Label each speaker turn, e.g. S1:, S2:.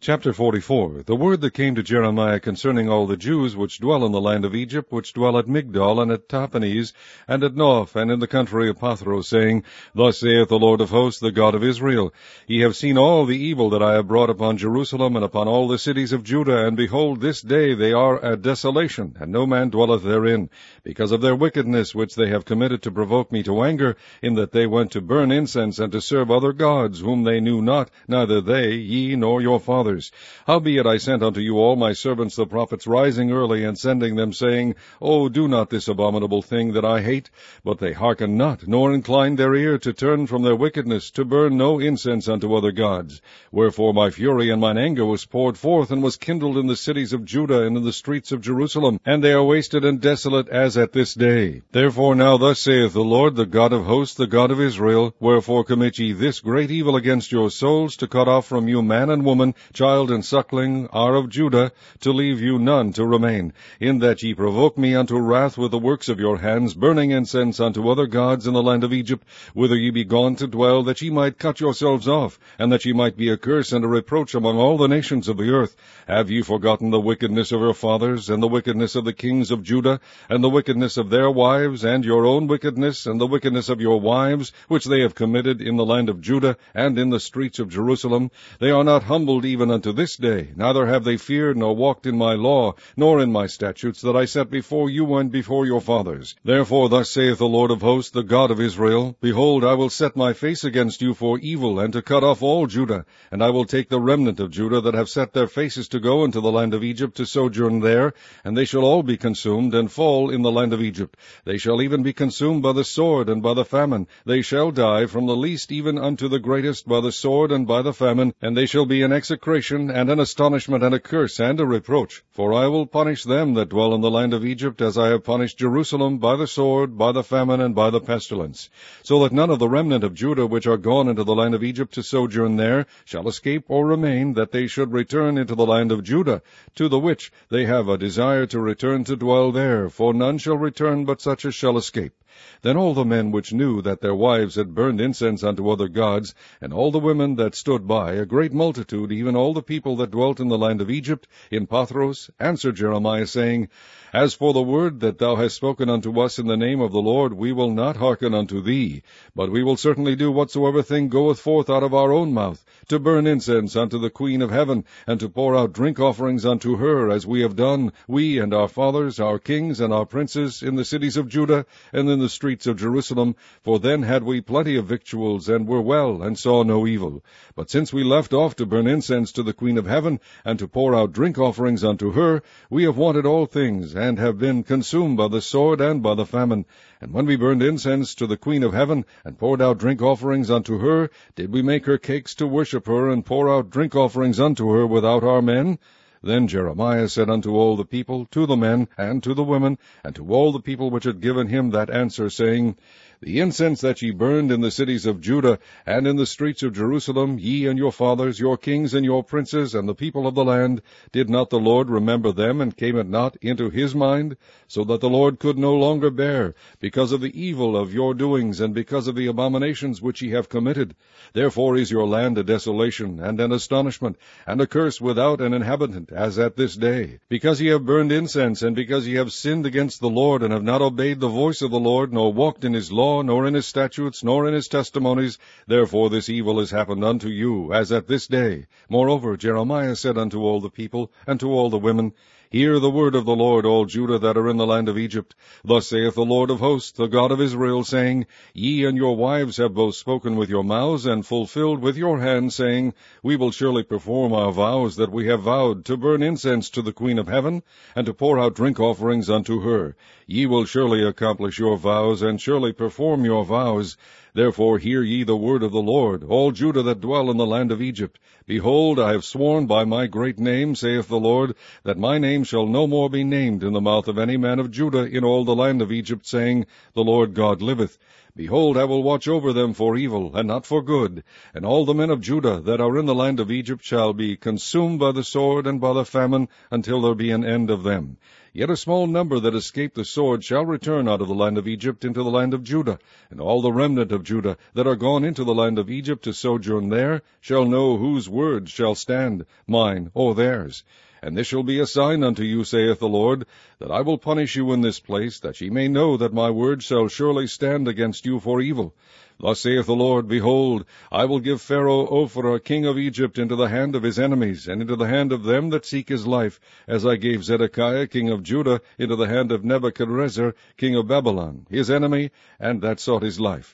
S1: Chapter 44. The word that came to Jeremiah concerning all the Jews which dwell in the land of Egypt, which dwell at Migdol, and at Tahpanhes, and at Noph, and in the country of Pathros, saying, Thus saith the Lord of hosts, the God of Israel, Ye have seen all the evil that I have brought upon Jerusalem, and upon all the cities of Judah, and behold, this day they are a desolation, and no man dwelleth therein, because of their wickedness which they have committed to provoke me to anger, in that they went to burn incense, and to serve other gods, whom they knew not, neither they, ye, nor your fathers. Howbeit I sent unto you all my servants the prophets, rising early, and sending them, saying, O do not this abominable thing that I hate. But they hearkened not, nor inclined their ear to turn from their wickedness, to burn no incense unto other gods. Wherefore my fury and mine anger was poured forth, and was kindled in the cities of Judah, and in the streets of Jerusalem, and they are wasted and desolate as at this day. Therefore now thus saith the Lord, the God of hosts, the God of Israel, Wherefore commit ye this great evil against your souls, to cut off from you man and woman, child and suckling, are of Judah, to leave you none to remain, in that ye provoke me unto wrath with the works of your hands, burning incense unto other gods in the land of Egypt, whither ye be gone to dwell, that ye might cut yourselves off, and that ye might be a curse and a reproach among all the nations of the earth. Have ye forgotten the wickedness of your fathers, and the wickedness of the kings of Judah, and the wickedness of their wives, and your own wickedness, and the wickedness of your wives, which they have committed in the land of Judah, and in the streets of Jerusalem? They are not humbled even unto this day, neither have they feared nor walked in my law, nor in my statutes that I set before you and before your fathers. Therefore thus saith the Lord of hosts, the God of Israel, Behold, I will set my face against you for evil, and to cut off all Judah, and I will take the remnant of Judah that have set their faces to go into the land of Egypt to sojourn there, and they shall all be consumed, and fall in the land of Egypt. They shall even be consumed by the sword and by the famine. They shall die, from the least even unto the greatest, by the sword and by the famine, and they shall be an execration, and an astonishment, and a curse, and a reproach. For I will punish them that dwell in the land of Egypt, as I have punished Jerusalem, by the sword, by the famine, and by the pestilence. So that none of the remnant of Judah which are gone into the land of Egypt to sojourn there shall escape or remain, that they should return into the land of Judah, to the which they have a desire to return to dwell there, for none shall return but such as shall escape. Then all the men which knew that their wives had burned incense unto other gods, and all the women that stood by, a great multitude, even all the people that dwelt in the land of Egypt, in Pathros, answered Jeremiah, saying, As for the word that thou hast spoken unto us in the name of the Lord, we will not hearken unto thee, but we will certainly do whatsoever thing goeth forth out of our own mouth, to burn incense unto the Queen of heaven, and to pour out drink offerings unto her, as we have done, we and our fathers, our kings and our princes, in the cities of Judah, and in the streets of Jerusalem, for then had we plenty of victuals, and were well, and saw no evil. But since we left off to burn incense to the Queen of heaven, and to pour out drink offerings unto her, we have wanted all things, and have been consumed by the sword and by the famine. And when we burned incense to the Queen of heaven, and poured out drink offerings unto her, did we make her cakes to worship her, and pour out drink offerings unto her without our men? Then Jeremiah said unto all the people, to the men, and to the women, and to all the people which had given him that answer, saying, The incense that ye burned in the cities of Judah, and in the streets of Jerusalem, ye and your fathers, your kings and your princes, and the people of the land, did not the Lord remember them, and came it not into his mind? So that the Lord could no longer bear, because of the evil of your doings, and because of the abominations which ye have committed. Therefore is your land a desolation, and an astonishment, and a curse without an inhabitant, as at this day. Because ye have burned incense, and because ye have sinned against the Lord, and have not obeyed the voice of the Lord, nor walked in his law, nor in his statutes, nor in his testimonies, therefore this evil is happened unto you, as at this day. Moreover, Jeremiah said unto all the people, and to all the women, Hear the word of the Lord, all Judah that are in the land of Egypt. Thus saith the Lord of hosts, the God of Israel, saying, Ye and your wives have both spoken with your mouths, and fulfilled with your hands, saying, We will surely perform our vows that we have vowed, to burn incense to the Queen of heaven, and to pour out drink offerings unto her. Ye will surely accomplish your vows, and surely perform your vows. Therefore hear ye the word of the Lord, all Judah that dwell in the land of Egypt. Behold, I have sworn by my great name, saith the Lord, that my name shall no more be named in the mouth of any man of Judah in all the land of Egypt, saying, The Lord God liveth. Behold, I will watch over them for evil, and not for good. And all the men of Judah that are in the land of Egypt shall be consumed by the sword and by the famine, until there be an end of them. Yet a small number that escape the sword shall return out of the land of Egypt into the land of Judah. And all the remnant of Judah that are gone into the land of Egypt to sojourn there shall know whose words shall stand, mine or theirs. And this shall be a sign unto you, saith the Lord, that I will punish you in this place, that ye may know that my word shall surely stand against you for evil. Thus saith the Lord, Behold, I will give Pharaoh Ophrah, king of Egypt, into the hand of his enemies, and into the hand of them that seek his life, as I gave Zedekiah, king of Judah, into the hand of Nebuchadrezzar, king of Babylon, his enemy, and that sought his life.